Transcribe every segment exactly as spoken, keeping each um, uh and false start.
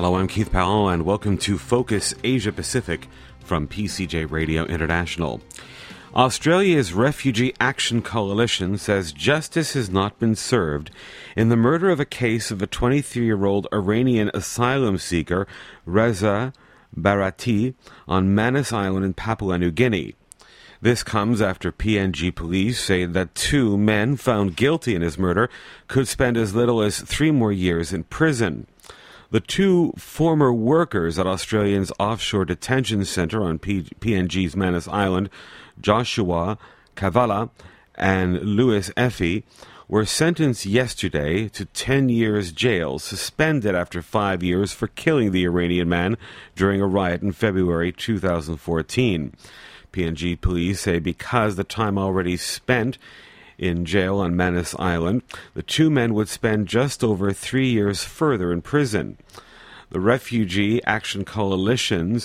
Hello, I'm Keith Powell, and welcome to Focus Asia Pacific from P C J Radio International. Australia's Refugee Action Coalition says justice has not been served in the murder of a case of a twenty-three-year-old Iranian asylum seeker, Reza Barati, on Manus Island in Papua New Guinea. This comes after P N G police say that two men found guilty in his murder could spend as little as three more years in prison. The two former workers at Australia's offshore detention centre on P- PNG's Manus Island, Joshua Kavala and Louis Effie, were sentenced yesterday to ten years jail, suspended after five years for killing the Iranian man during a riot in February two thousand fourteen. P N G police say because the time already spent in jail on Manus Island, the two men would spend just over three years further in prison. The Refugee Action Coalition's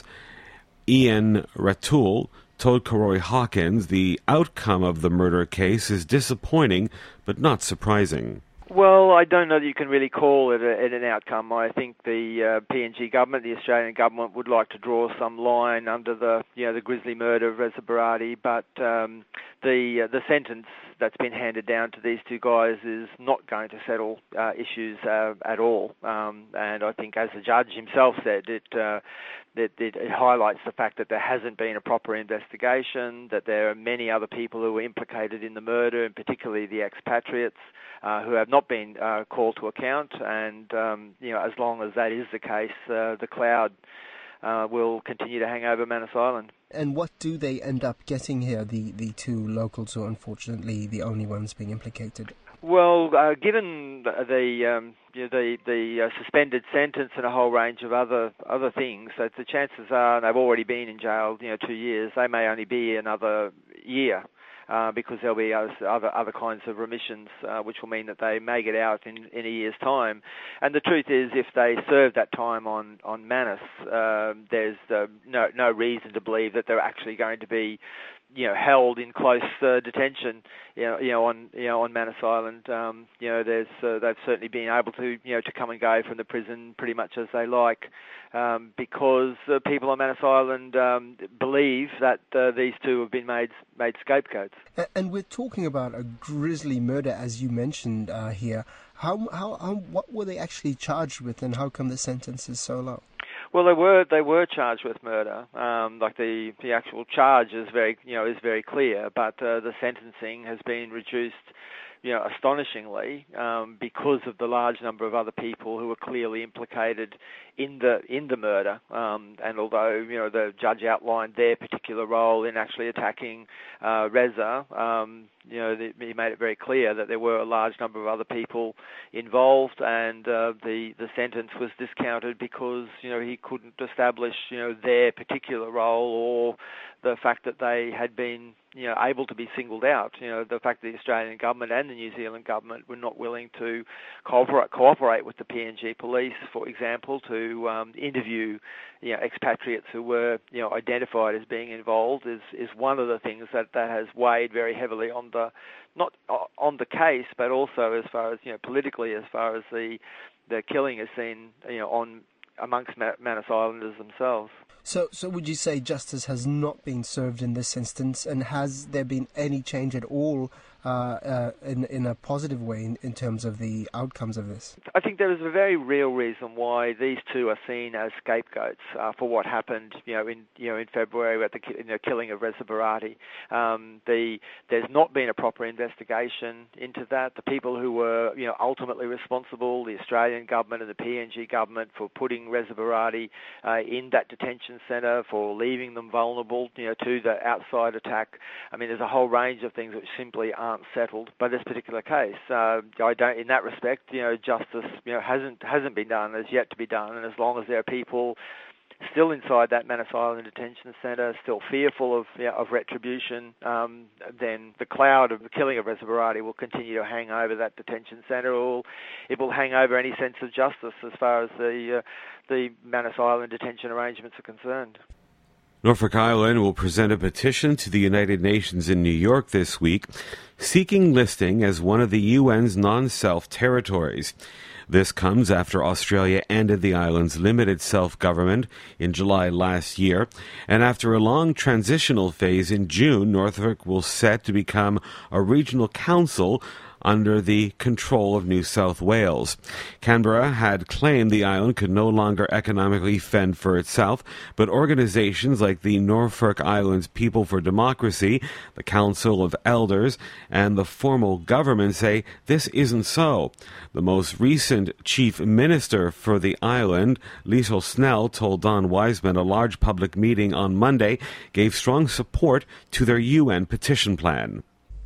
Ian Ratul told Karoy Hawkins the outcome of the murder case is disappointing but not surprising. Well, I don't know that you can really call it, a, it an outcome. I think the uh, P N G government, the Australian government, would like to draw some line under the, you know, the grisly murder of Reza Barati, but um, the uh, the sentence that's been handed down to these two guys is not going to settle uh, issues uh, at all. Um, and I think, as the judge himself said, it, uh, it, it, it highlights the fact that there hasn't been a proper investigation, that there are many other people who were implicated in the murder, and particularly the expatriates, uh, who have not been uh, called to account. And, um, you know, as long as that is the case, uh, the cloud Uh, will continue to hang over Manus Island. And what do they end up getting here, the, the two locals who are unfortunately the only ones being implicated? Well, uh, given the the, um, you know, the, the uh, suspended sentence and a whole range of other other things, that the chances are they've already been in jail, you know, two years. They may only be another year. Uh, because there'll be other other kinds of remissions, uh, which will mean that they may get out in, in a year's time. And the truth is, if they serve that time on on Manus, uh, there's uh, no no reason to believe that they're actually going to be, you know, held in close uh, detention, you know, you know, on you know on Manus Island. Um, you know, there's uh, they've certainly been able to, you know, to come and go from the prison pretty much as they like, um, because uh, people on Manus Island um, believe that uh, these two have been made made scapegoats. And we're talking about a grisly murder, as you mentioned uh, here. How, how how what were they actually charged with, and how come the sentence is so low? Well, they were they were charged with murder. Um, like the the actual charge is very you know is very clear, but uh, the sentencing has been reduced, you know, astonishingly, um, because of the large number of other people who were clearly implicated in the in the murder. Um, and although, you know, the judge outlined their particular role in actually attacking uh, Reza, um, you know, the, he made it very clear that there were a large number of other people involved, and uh, the the sentence was discounted because, you know, he couldn't establish, you know, their particular role, or the fact that they had been, you know, able to be singled out. You know, the fact that the Australian government and the New Zealand government were not willing to cooperate, cooperate with the P N G police, for example, to um, interview, you know, expatriates who were, you know, identified as being involved, is is one of the things that, that has weighed very heavily on the, not on the case, but also as far as, you know, politically, as far as the the killing is seen, you know, on amongst Manus Islanders themselves. So, so would you say justice has not been served in this instance, and has there been any change at all uh, uh, in in a positive way in, in terms of the outcomes of this? I think there is a very real reason why these two are seen as scapegoats uh, for what happened, you know, in you know in February with the you know, killing of Reza Barati. Um, the there's not been a proper investigation into that. The people who were, you know, ultimately responsible, the Australian government and the P N G government, for putting Reza Barati uh, in that detention centre, for leaving them vulnerable, you know, to the outside attack. I mean, there's a whole range of things which simply aren't settled by this particular case. Uh, I don't, in that respect, you know, justice, you know, hasn't hasn't been done, has yet to be done, and as long as there are people still inside that Manus Island detention centre, still fearful of you know, of retribution, um, then the cloud of the killing of Reza Barati will continue to hang over that detention centre, or it will hang over any sense of justice as far as the uh, the Manus Island detention arrangements are concerned. Norfolk Island will present a petition to the United Nations in New York this week, seeking listing as one of the U N's non-self territories. This comes after Australia ended the island's limited self-government in July last year, and after a long transitional phase in June, Norfolk will set to become a regional council under the control of New South Wales. Canberra had claimed the island could no longer economically fend for itself, but organizations like the Norfolk Islands People for Democracy, the Council of Elders, and the formal government say this isn't so. The most recent chief minister for the island, Liesl Snell, told Don Wiseman a large public meeting on Monday gave strong support to their U N petition plan.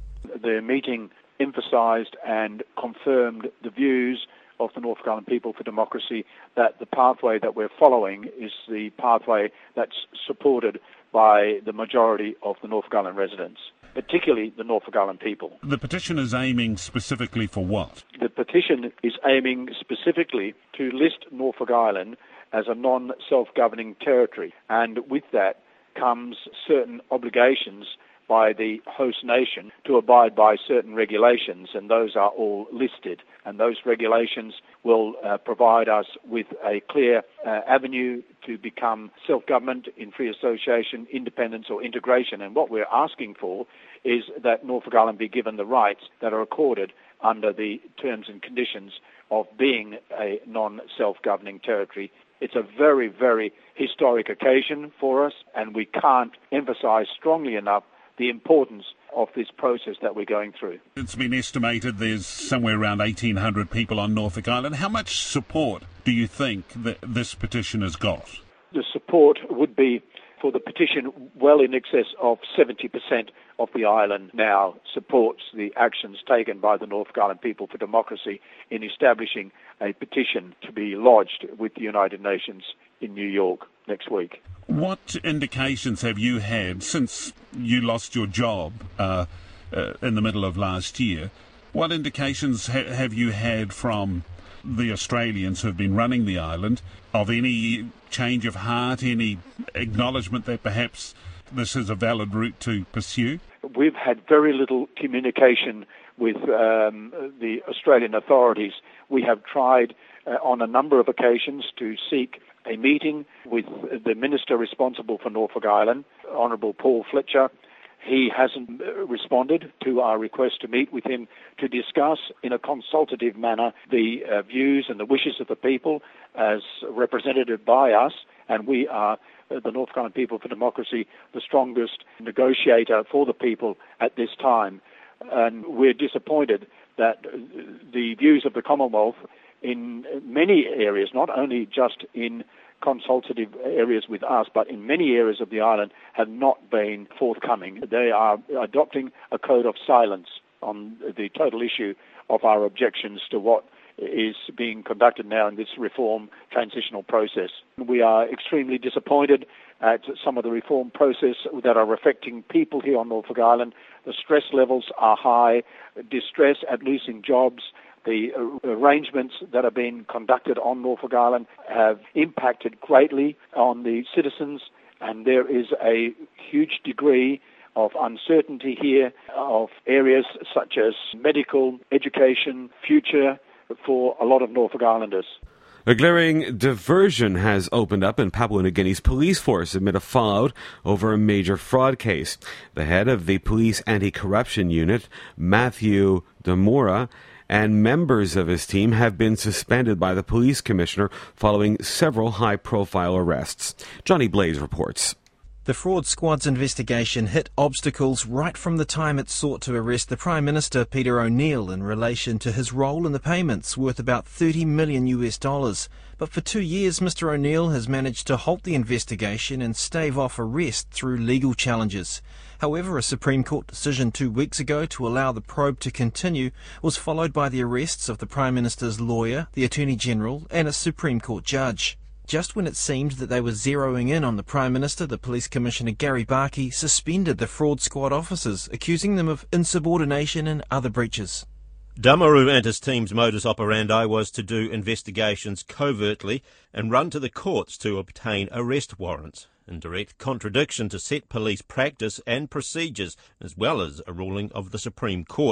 The meeting emphasised and confirmed the views of the Norfolk Island People for Democracy that the pathway that we're following is the pathway that's supported by the majority of the Norfolk Island residents, particularly the Norfolk Island people. The petition is aiming specifically for what? The petition is aiming specifically to list Norfolk Island as a non-self-governing territory, and with that comes certain obligations by the host nation to abide by certain regulations, and those are all listed. And those regulations will uh, provide us with a clear uh, avenue to become self-government in free association, independence or integration. And what we're asking for is that Norfolk Island be given the rights that are accorded under the terms and conditions of being a non-self-governing territory. It's a very, very historic occasion for us, and we can't emphasize strongly enough the importance of this process that we're going through. It's been estimated there's somewhere around eighteen hundred people on Norfolk Island. How much support do you think that this petition has got? The support would be for the petition well in excess of seventy percent of the island now supports the actions taken by the Norfolk Island People for Democracy in establishing a petition to be lodged with the United Nations in New York next week. What indications have you had since you lost your job uh, uh, in the middle of last year? What indications ha- have you had from the Australians who have been running the island of any change of heart, any acknowledgement that perhaps this is a valid route to pursue? We've had very little communication with um, the Australian authorities. We have tried uh, on a number of occasions to seek a meeting with the Minister responsible for Norfolk Island, Honourable Paul Fletcher. He hasn't responded to our request to meet with him to discuss in a consultative manner the uh, views and the wishes of the people as represented by us, and we are, uh, the Norfolk Island People for Democracy, the strongest negotiator for the people at this time. And we're disappointed that the views of the Commonwealth in many areas, not only just in consultative areas with us, but in many areas of the island, have not been forthcoming. They are adopting a code of silence on the total issue of our objections to what is being conducted now in this reform transitional process. We are extremely disappointed at some of the reform process that are affecting people here on Norfolk Island. The stress levels are high, distress at losing jobs. The arrangements that are being conducted on Norfolk Island have impacted greatly on the citizens, and there is a huge degree of uncertainty here of areas such as medical, education, future for a lot of Norfolk Islanders. A glaring diversion has opened up in Papua New Guinea's police force amid a fallout over a major fraud case. The head of the police anti-corruption unit, Matthew Damura, and members of his team have been suspended by the police commissioner following several high-profile arrests. Johnny Blaze reports. The fraud squad's investigation hit obstacles right from the time it sought to arrest the Prime Minister Peter O'Neill in relation to his role in the payments worth about thirty million US dollars. But for two years, Mister O'Neill has managed to halt the investigation and stave off arrest through legal challenges. However, a Supreme Court decision two weeks ago to allow the probe to continue was followed by the arrests of the Prime Minister's lawyer, the Attorney General, and a Supreme Court judge. Just when it seemed that they were zeroing in on the Prime Minister, the Police Commissioner Gary Barkey suspended the fraud squad officers, accusing them of insubordination and other breaches. Damuru and his team's modus operandi was to do investigations covertly and run to the courts to obtain arrest warrants, in direct contradiction to set police practice and procedures, as well as a ruling of the Supreme Court.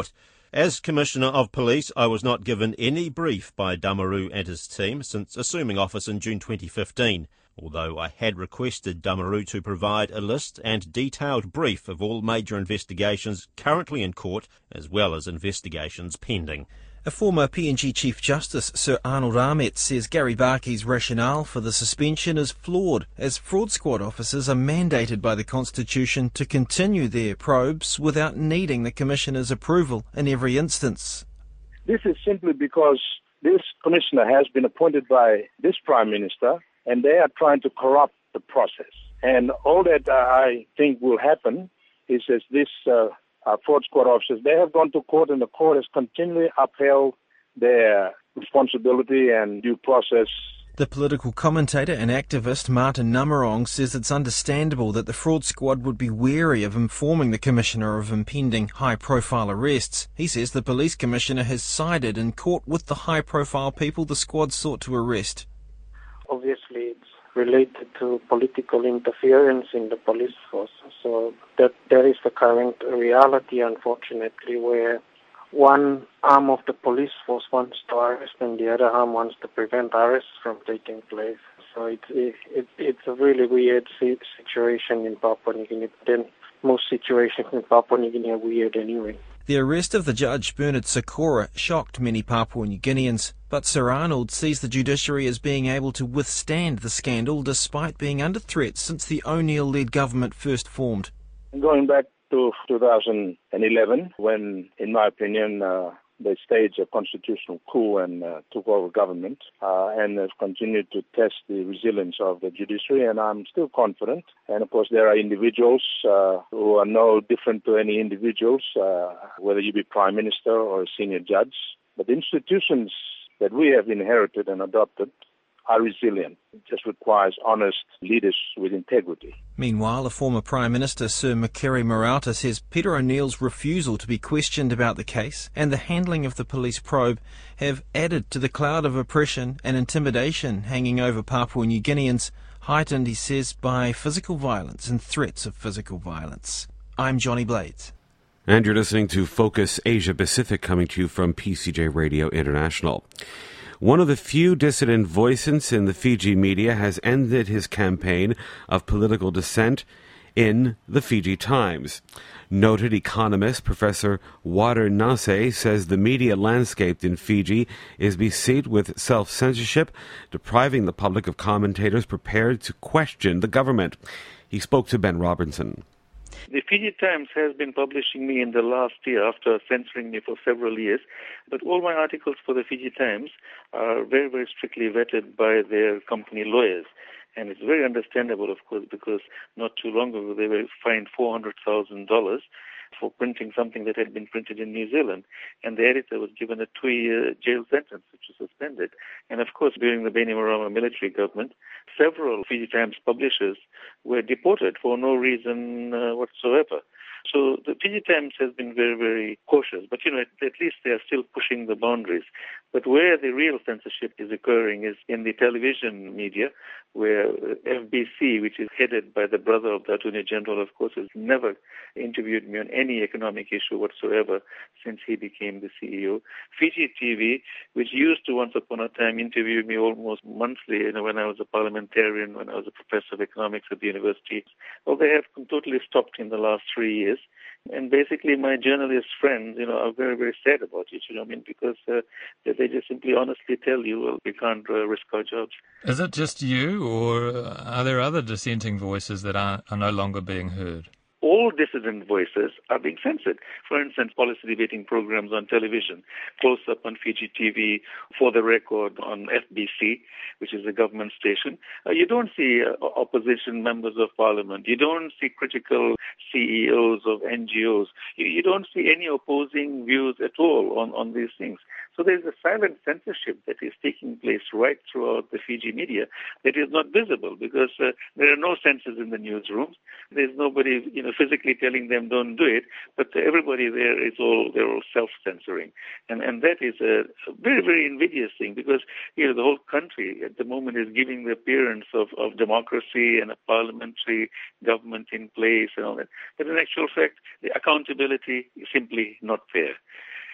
As Commissioner of Police, I was not given any brief by Damaru and his team since assuming office in June twenty fifteen, although I had requested Damaru to provide a list and detailed brief of all major investigations currently in court, as well as investigations pending. A former P N G Chief Justice, Sir Arnold Ahmet, says Gary Barkey's rationale for the suspension is flawed, as fraud squad officers are mandated by the Constitution to continue their probes without needing the Commissioner's approval in every instance. This is simply because this Commissioner has been appointed by this Prime Minister, and they are trying to corrupt the process. And all that uh, I think will happen is as this uh, Uh, fraud squad officers, they have gone to court and the court has continually upheld their responsibility and due process. The political commentator and activist Martin Namarong says it's understandable that the fraud squad would be wary of informing the Commissioner of impending high-profile arrests. He says the police commissioner has sided in court with the high-profile people the squad sought to arrest. Obviously, it's related to political interference in the police force. So that that is the current reality, unfortunately, where one arm of the police force wants to arrest and the other arm wants to prevent arrests from taking place. So it's it, it, it's a really weird situation in Papua New Guinea. But then most situations in Papua New Guinea are weird anyway. The arrest of the judge, Bernard Sikora, shocked many Papua New Guineans, but Sir Arnold sees the judiciary as being able to withstand the scandal despite being under threat since the O'Neill-led government first formed. Going back to two thousand eleven, when, in my opinion, uh, they staged a constitutional coup and uh, took over government uh, and have continued to test the resilience of the judiciary, and I'm still confident. And of course, there are individuals uh, who are no different to any individuals, uh, whether you be Prime Minister or a senior judge. But the institutions that we have inherited and adopted are resilient. It just requires honest leaders with integrity. Meanwhile, a former Prime Minister, Sir Makere Marauta, says Peter O'Neill's refusal to be questioned about the case and the handling of the police probe have added to the cloud of oppression and intimidation hanging over Papua New Guineans, heightened, he says, by physical violence and threats of physical violence. I'm Johnny Blades. And you're listening to Focus Asia Pacific, coming to you from P C J Radio International. One of the few dissident voices in the Fiji media has ended his campaign of political dissent in the Fiji Times. Noted economist Professor Water Nase says the media landscape in Fiji is beset with self-censorship, depriving the public of commentators prepared to question the government. He spoke to Ben Robinson. The Fiji Times has been publishing me in the last year after censoring me for several years, but all my articles for the Fiji Times are very, very strictly vetted by their company lawyers. And it's very understandable, of course, because not too long ago they were fined four hundred thousand dollars for printing something that had been printed in New Zealand. And the editor was given a two-year jail sentence, which was suspended. And of course, during the Bainimarama military government, several Fiji Times publishers were deported for no reason uh, whatsoever. So the Fiji Times has been very, very cautious. But, you know, at, at least they are still pushing the boundaries. But where the real censorship is occurring is in the television media, where F B C, which is headed by the brother of the Attorney General, of course, has never interviewed me on any economic issue whatsoever since he became the C E O. Fiji T V, which used to once upon a time interview me almost monthly, you know, when I was a parliamentarian, when I was a professor of economics at the university, well, they have totally stopped in the last three years. And basically, my journalist friends, you know, are very, very sad about it, you know, I mean, because uh, they just simply honestly tell you, well, we can't uh, risk our jobs. Is it just you, or are there other dissenting voices that are, are no longer being heard? All dissident voices are being censored. For instance, policy debating programs on television, Close Up on Fiji T V, For the Record on F B C, which is a government station. Uh, you don't see uh, opposition members of parliament. You don't see critical C E Os of N G Os. You, you don't see any opposing views at all on, on these things. So there's a silent censorship that is taking place right throughout the Fiji media that is not visible because uh, there are no censors in the newsrooms. There's nobody, you know, physically telling them don't do it, but everybody there is all, they're all self-censoring. And and that is a very, very invidious thing because, you know, the whole country at the moment is giving the appearance of, of democracy and a parliamentary government in place and all that. But in actual fact, the accountability is simply not there.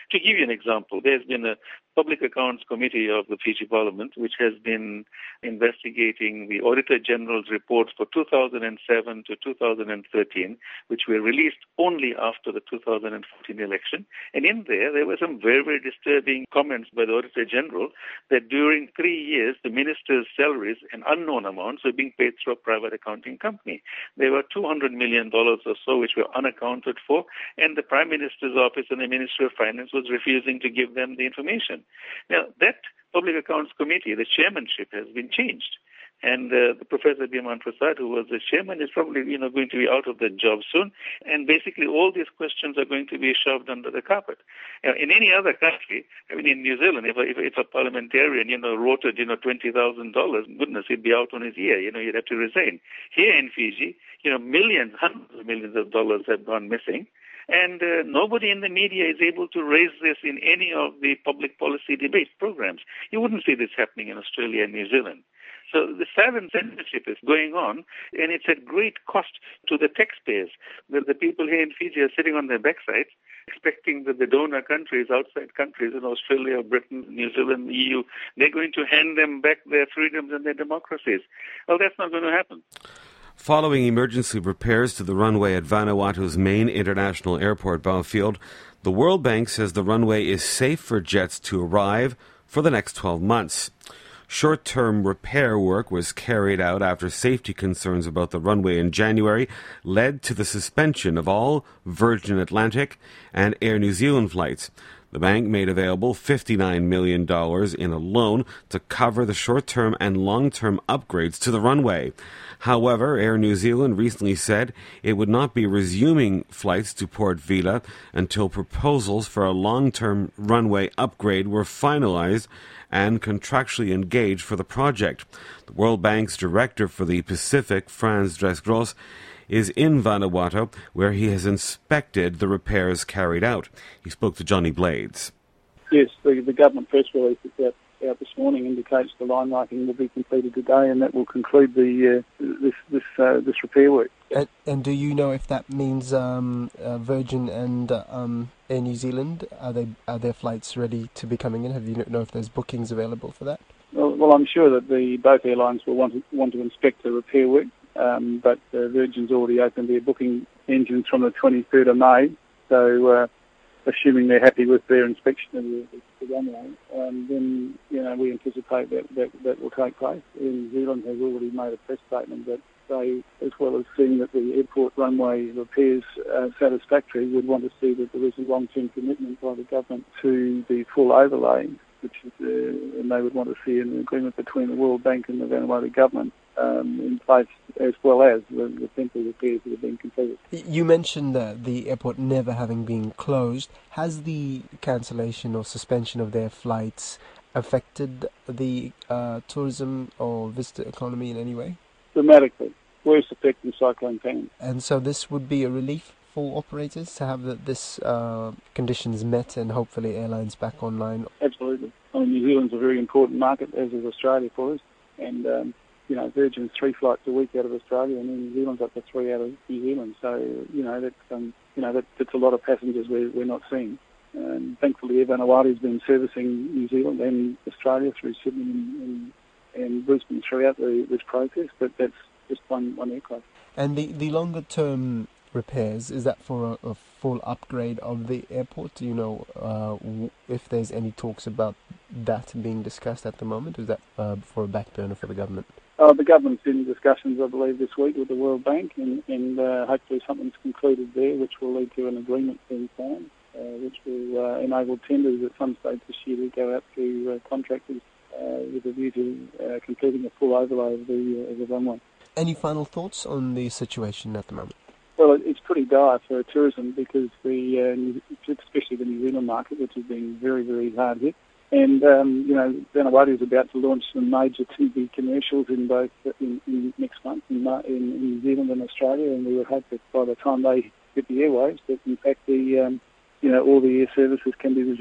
To give you an example, there's been a Public Accounts Committee of the Fiji Parliament which has been investigating the Auditor General's reports for two thousand seven to two thousand thirteen, which were released only after the two thousand fourteen election. And in there, there were some very, very disturbing comments by the Auditor General that during three years, the ministers' salaries and unknown amounts were being paid through a private accounting company. There were two hundred million dollars or so which were unaccounted for, and the Prime Minister's office and the Ministry of Finance was refusing to give them the information. Now, that Public Accounts Committee, the chairmanship has been changed. And uh, the Professor Biman Prasad, who was the chairman, is probably you know going to be out of the job soon. And basically, all these questions are going to be shoved under the carpet. Now, in any other country, I mean, in New Zealand, if a, if, if a parliamentarian you know wrote you know twenty thousand dollars, goodness, he'd be out on his ear. You know, he'd have to resign. Here in Fiji, you know, millions, hundreds of millions of dollars have gone missing. And uh, nobody in the media is able to raise this in any of the public policy debate programs. You wouldn't see this happening in Australia and New Zealand. So the silent censorship is going on, and it's at great cost to the taxpayers. The, the people here in Fiji are sitting on their backsides, expecting that the donor countries, outside countries in Australia, Britain, New Zealand, E U, they're going to hand them back their freedoms and their democracies. Well, that's not going to happen. Following emergency repairs to the runway at Vanuatu's main international airport, Bowfield, the World Bank says the runway is safe for jets to arrive for the next twelve months. Short-term repair work was carried out after safety concerns about the runway in January led to the suspension of all Virgin Atlantic and Air New Zealand flights. The bank made available fifty-nine million dollars in a loan to cover the short-term and long-term upgrades to the runway. However, Air New Zealand recently said it would not be resuming flights to Port Vila until proposals for a long-term runway upgrade were finalized and contractually engaged for the project. The World Bank's director for the Pacific, Frans Dresgros, is in Vanuatu, where he has inspected the repairs carried out. He spoke to Johnny Blades. Yes, the, the government press release that's out, out this morning indicates the line marking will be completed today, and that will conclude the uh, this this uh, this repair work. And, and do you know if that means um, uh, Virgin and uh, um, Air New Zealand, are they are their flights ready to be coming in? Have you know if there's bookings available for that? Well, well I'm sure that the both airlines will want to, want to inspect the repair work. Um, but uh, Virgin's already opened their booking engines from the twenty-third of May, so uh, assuming they're happy with their inspection of the, the runway, um, then you know we anticipate that, that that will take place. New Zealand has already made a press statement that they, as well as seeing that the airport runway repairs are satisfactory, would want to see that there is a long-term commitment by the government to the full overlay, which is, uh, and they would want to see an agreement between the World Bank and the Vanuatu government Um, in place, as well as the, the temporary repairs that have been completed. You mentioned uh, the airport never having been closed. Has the cancellation or suspension of their flights affected the uh, tourism or visitor economy in any way? Dramatically. Worst affecting Cyclone Pan. And so this would be a relief for operators to have the, this uh, conditions met and hopefully airlines back online? Absolutely. I mean, New Zealand's a very important market, as is Australia for us, and um, you know, Virgin's three flights a week out of Australia, and then New Zealand's up to three out of New Zealand. So, you know, that's um, you know that, that's a lot of passengers we're, we're not seeing. And thankfully, Air Vanuatu's been servicing New Zealand and Australia through Sydney and, and, and Brisbane throughout the, this process. But that's just one one aircraft. And the the longer term repairs, is that for a, a full upgrade of the airport? Do you know uh, w- if there's any talks about that being discussed at the moment? Is that uh, for a back burner for the government? Uh, the government's in discussions, I believe, this week with the World Bank, and, and uh, hopefully something's concluded there, which will lead to an agreement being signed, uh, which will uh, enable tenders at some stage this year to go out to uh, contractors uh, with a view to uh, completing a full overlay of the, uh, of the runway. Any final thoughts on the situation at the moment? Well, it's pretty dire for tourism because the, uh, especially the New Zealand market, which has been very, very hard hit. And, um, you know, Vanuatu is about to launch some major T V commercials in both in, in next month in, in, in New Zealand and Australia, and we would hope that by the time they hit the airwaves, that in fact the, um, you know, all the air services can be resumed.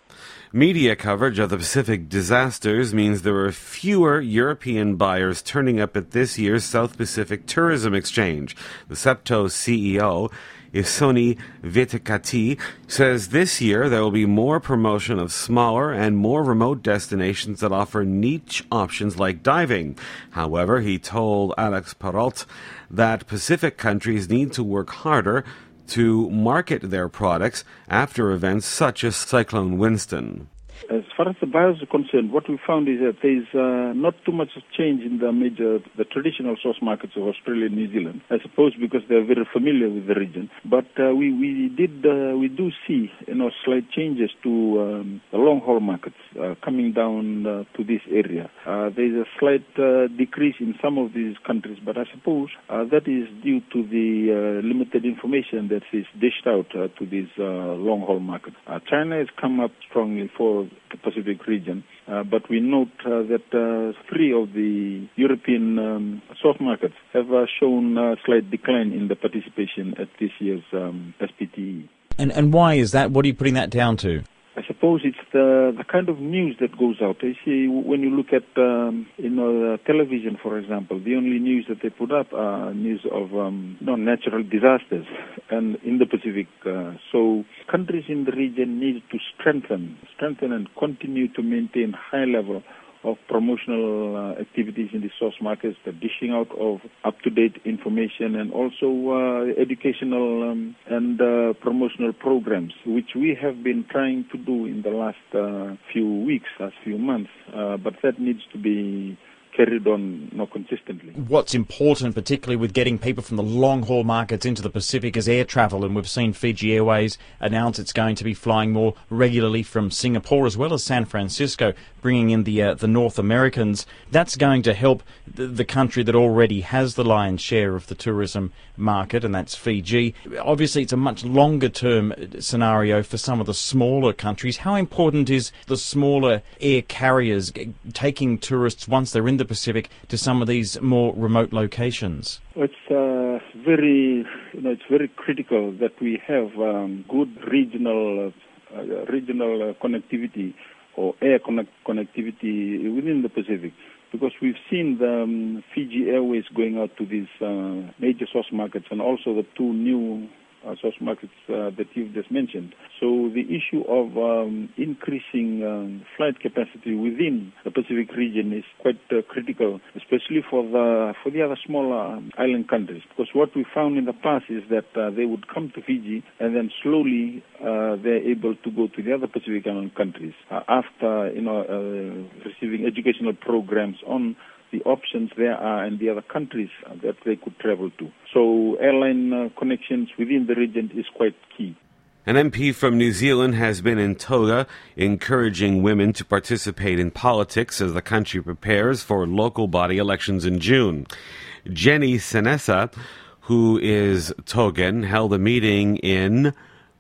Media coverage of the Pacific disasters means there were fewer European buyers turning up at this year's South Pacific Tourism Exchange. The SEPTO C E O, Isoni Vitekati, says this year there will be more promotion of smaller and more remote destinations that offer niche options like diving. However, he told Alex Perrault that Pacific countries need to work harder to market their products after events such as Cyclone Winston. As far as the buyers are concerned, what we found is that there is uh, not too much change in the major, the traditional source markets of Australia and New Zealand. I suppose because they are very familiar with the region. But uh, we we did uh, we do see you know slight changes to um, the long haul markets uh, coming down uh, to this area. Uh, there is a slight uh, decrease in some of these countries, but I suppose uh, that is due to the uh, limited information that is dished out uh, to these uh, long haul markets. Uh, China has come up strongly for the Pacific region, uh, but we note uh, that uh, three of the European um, soft markets have uh, shown a slight decline in the participation at this year's um, S P T E. And and why is that? What are you putting that down to? I suppose it's the the kind of news that goes out. You see, when you look at um, you know television, for example, the only news that they put up are news of um, you know, natural disasters, and in the Pacific. Uh, so countries in the region need to strengthen, strengthen, and continue to maintain high level of promotional uh, activities in the source markets, the dishing out of up-to-date information, and also uh, educational um, and uh, promotional programs, which we have been trying to do in the last uh, few weeks, last few months, uh, but that needs to be carried on more consistently. What's important, particularly with getting people from the long-haul markets into the Pacific, is air travel, and we've seen Fiji Airways announce it's going to be flying more regularly from Singapore as well as San Francisco, bringing in the uh, the North Americans. That's going to help the, the country that already has the lion's share of the tourism market, and that's Fiji. Obviously, it's a much longer-term scenario for some of the smaller countries. How important is the smaller air carriers taking tourists once they're in the Pacific to some of these more remote locations? It's uh, very, you know, it's very critical that we have um, good regional, uh, regional uh, connectivity or air connect- connectivity within the Pacific, because we've seen the um, Fiji Airways going out to these uh, major source markets, and also the two new uh, source markets uh, that you've just mentioned. So the issue of um, increasing um, flight capacity within the Pacific region is quite uh, critical, especially for the for the other smaller island countries. Because what we found in the past is that uh, they would come to Fiji, and then slowly uh, they're able to go to the other Pacific island countries uh, after you know uh, receiving educational programs on the options there are and the other countries that they could travel to. So airline uh, connections within the region is quite key. An M P from New Zealand has been in Toga encouraging women to participate in politics as the country prepares for local body elections in June. Jenny Senesa, who is Togan, held a meeting in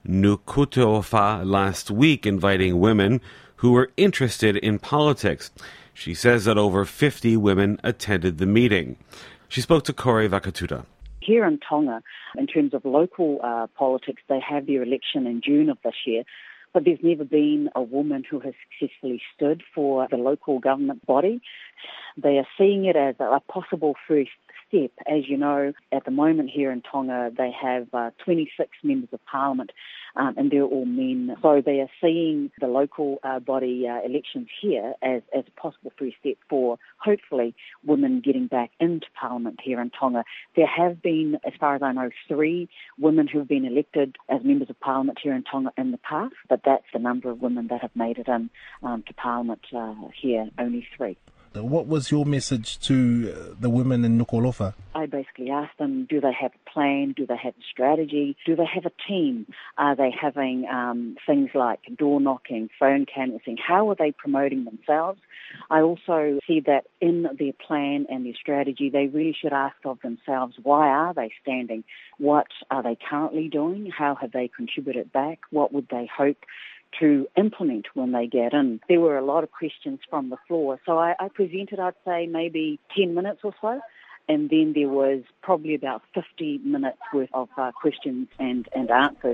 Nuku'alofa last week inviting women who were interested in politics. She says that over fifty women attended the meeting. She spoke to Corey Vakatuta. Here in Tonga, in terms of local uh, politics, they have their election in June of this year, but there's never been a woman who has successfully stood for the local government body. They are seeing it as a possible first step. As you know, at the moment here in Tonga, they have uh, twenty-six members of parliament, um, and they're all men. So they are seeing the local uh, body uh, elections here as, as a possible first step for, hopefully, women getting back into parliament here in Tonga. There have been, as far as I know, three women who have been elected as members of parliament here in Tonga in the past, but that's the number of women that have made it in um, to parliament uh, here, only three. What was your message to the women in Nuku'alofa? I basically asked them, do they have a plan? Do they have a strategy? Do they have a team? Are they having um, things like door knocking, phone canvassing? How are they promoting themselves? I also see that in their plan and their strategy, they really should ask of themselves, why are they standing? What are they currently doing? How have they contributed back? What would they hope to implement when they get in? There were a lot of questions from the floor. So I, I presented, I'd say, maybe ten minutes or so. And then there was probably about fifty minutes worth of uh, questions and, and answers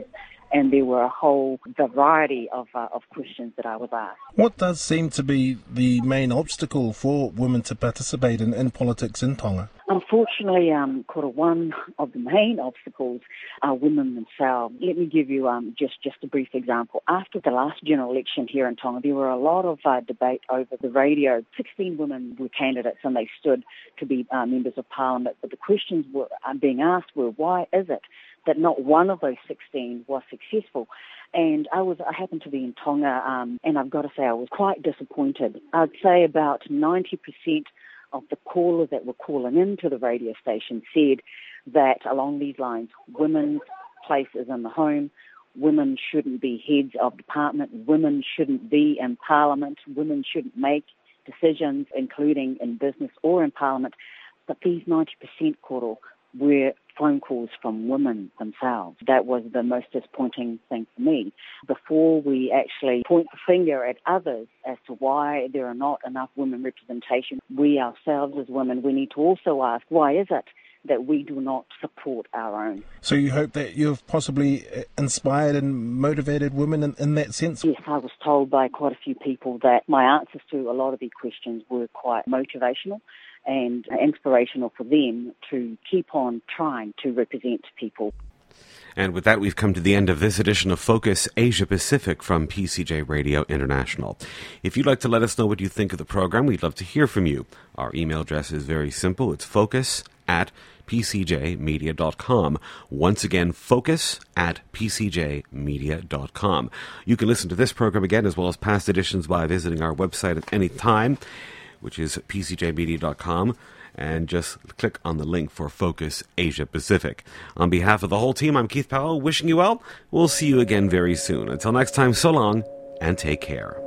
and there were a whole variety of uh, of questions that I was asked. What does seem to be the main obstacle for women to participate in, in politics in Tonga? Unfortunately, um, Kora, one of the main obstacles are women themselves. Let me give you um, just, just a brief example. After the last general election here in Tonga, there were a lot of uh, debate over the radio. sixteen women were candidates and they stood to be uh, members of parliament, but the questions were uh, being asked were, why is it that not one of those sixteen was successful? And I was, I happened to be in Tonga, um, and I've got to say I was quite disappointed. I'd say about ninety percent of the callers that were calling into the radio station said that along these lines, women's place is in the home, women shouldn't be heads of department, women shouldn't be in parliament, women shouldn't make decisions, including in business or in parliament. But these ninety percent, Koro, were phone calls from women themselves. That was the most disappointing thing for me. Before we actually point the finger at others as to why there are not enough women representation, we ourselves as women, we need to also ask, why is it that we do not support our own? So you hope that you've possibly inspired and motivated women in, in that sense? Yes, I was told by quite a few people that my answers to a lot of these questions were quite motivational and inspirational for them to keep on trying to represent people. And with that, we've come to the end of this edition of Focus Asia Pacific from P C J Radio International. If you'd like to let us know what you think of the program, we'd love to hear from you. Our email address is very simple. It's focus at p c j media dot com. Once again, focus at p c j media dot com. You can listen to this program again as well as past editions by visiting our website at any time, which is p c j media dot com, and just click on the link for Focus Asia Pacific. On behalf of the whole team, I'm Keith Powell, wishing you well. We'll see you again very soon. Until next time, so long, and take care.